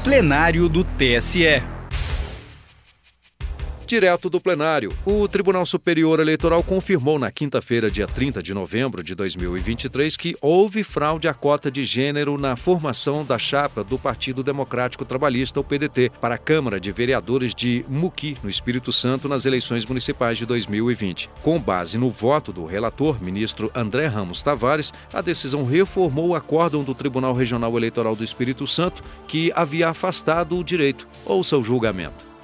Plenário do TSE. Direto do plenário, o Tribunal Superior Eleitoral confirmou na quinta-feira, dia 30 de novembro de 2023, que houve fraude à cota de gênero na formação da chapa do Partido Democrático Trabalhista, o PDT, para a Câmara de Vereadores de Muqui, no Espírito Santo, nas eleições municipais de 2020. Com base no voto do relator, ministro André Ramos Tavares, a decisão reformou o acórdão do Tribunal Regional Eleitoral do Espírito Santo, que havia afastado o direito. Ouça o julgamento.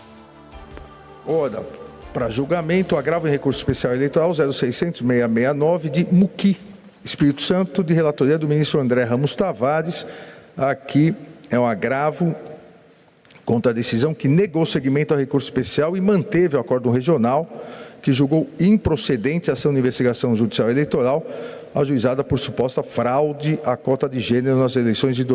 Ora, para julgamento, agravo em recurso especial eleitoral 0600-669 de Muqui, Espírito Santo, de relatoria do ministro André Ramos Tavares. Aqui é um agravo contra a decisão que negou seguimento ao recurso especial e manteve o acórdão regional, que julgou improcedente a ação de investigação judicial eleitoral ajuizada por suposta fraude à cota de gênero nas eleições de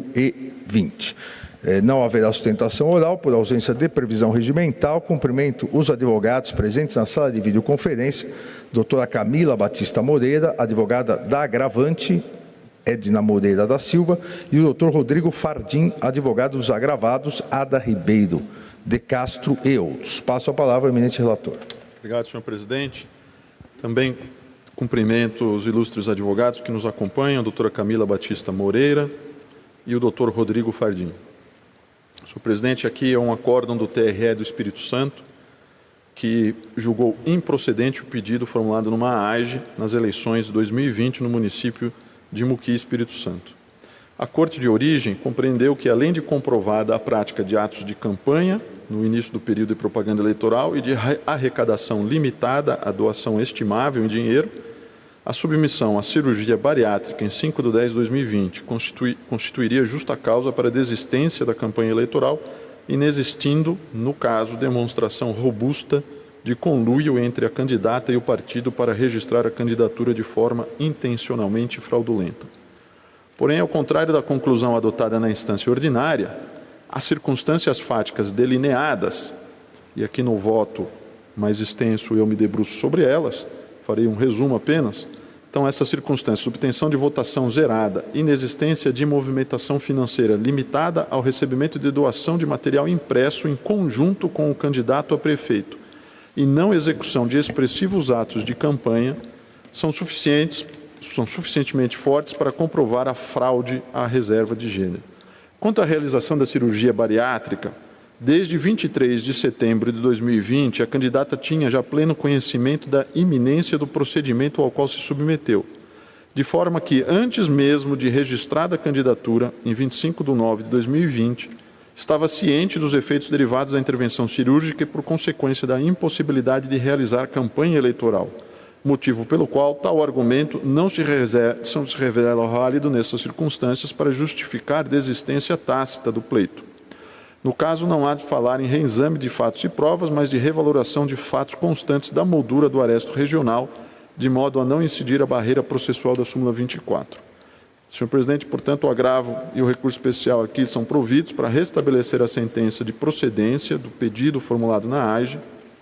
2020. Não haverá sustentação oral por ausência de previsão regimental. Cumprimento os advogados presentes na sala de videoconferência, doutora Camila Batista Moreira, advogada da agravante, Edna Moreira da Silva, e o doutor Rodrigo Fardim, advogado dos agravados, Ada Ribeiro de Castro e outros. Passo a palavra ao eminente relator. Obrigado, senhor presidente. Também cumprimento os ilustres advogados que nos acompanham, a doutora Camila Batista Moreira e o doutor Rodrigo Fardim. Senhor presidente, aqui é um acórdão do TRE do Espírito Santo que julgou improcedente o pedido formulado numa AGE nas eleições de 2020 no município de Muqui, Espírito Santo. A Corte de Origem compreendeu que, além de comprovada a prática de atos de campanha no início do período de propaganda eleitoral e de arrecadação limitada à doação estimável em dinheiro, a submissão à cirurgia bariátrica em 5/10/2020 constituiria justa causa para a desistência da campanha eleitoral, inexistindo, no caso, demonstração robusta de conluio entre a candidata e o partido para registrar a candidatura de forma intencionalmente fraudulenta. Porém, ao contrário da conclusão adotada na instância ordinária, as circunstâncias fáticas delineadas, e aqui no voto mais extenso eu me debruço sobre elas, farei um resumo apenas. Então, essas circunstâncias: obtenção de votação zerada, inexistência de movimentação financeira limitada ao recebimento de doação de material impresso em conjunto com o candidato a prefeito e não execução de expressivos atos de campanha, são suficientemente fortes para comprovar a fraude à reserva de gênero. Quanto à realização da cirurgia bariátrica, desde 23 de setembro de 2020, a candidata tinha já pleno conhecimento da iminência do procedimento ao qual se submeteu, de forma que, antes mesmo de registrada a candidatura, em 25/9/2020, estava ciente dos efeitos derivados da intervenção cirúrgica e por consequência da impossibilidade de realizar campanha eleitoral, motivo pelo qual tal argumento não se revela válido nessas circunstâncias para justificar desistência tácita do pleito. No caso, não há de falar em reexame de fatos e provas, mas de revaloração de fatos constantes da moldura do aresto regional, de modo a não incidir a barreira processual da súmula 24. Senhor presidente, portanto, o agravo e o recurso especial aqui são providos para restabelecer a sentença de procedência do pedido formulado na AGE,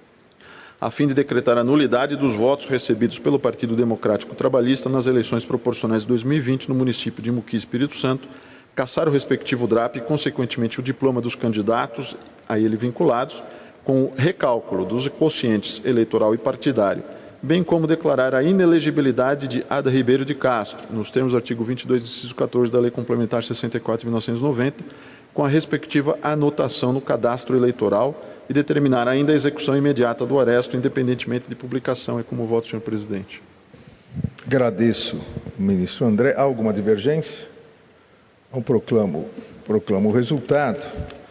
a fim de decretar a nulidade dos votos recebidos pelo Partido Democrático Trabalhista nas eleições proporcionais de 2020 no município de Muqui, Espírito Santo, cassar o respectivo DRAP e, consequentemente, o diploma dos candidatos a ele vinculados, com o recálculo dos quocientes eleitoral e partidário, bem como declarar a inelegibilidade de Ada Ribeiro de Castro, nos termos do artigo 22, inciso 14 da Lei Complementar 64 de 1990, com a respectiva anotação no cadastro eleitoral e determinar ainda a execução imediata do aresto, independentemente de publicação. É como voto, senhor presidente. Agradeço, ministro André. Há alguma divergência? Então, proclamo o resultado.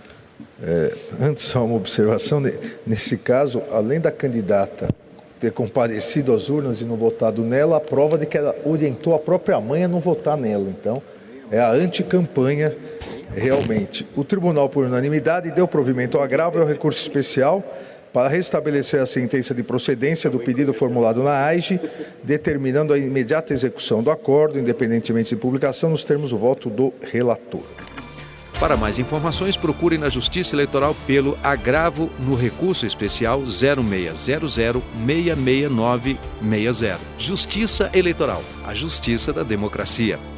Antes, só uma observação. Nesse caso, além da candidata ter comparecido às urnas e não votado nela, a prova de que ela orientou a própria mãe a não votar nela. Então, é a anticampanha, realmente. O tribunal, por unanimidade, deu provimento ao agravo e ao recurso especial para restabelecer a sentença de procedência do pedido formulado na AGE, determinando a imediata execução do acordo, independentemente de publicação, nos termos do voto do relator. Para mais informações, procure na Justiça Eleitoral pelo agravo no recurso especial 0600-669-60. Justiça Eleitoral, a justiça da democracia.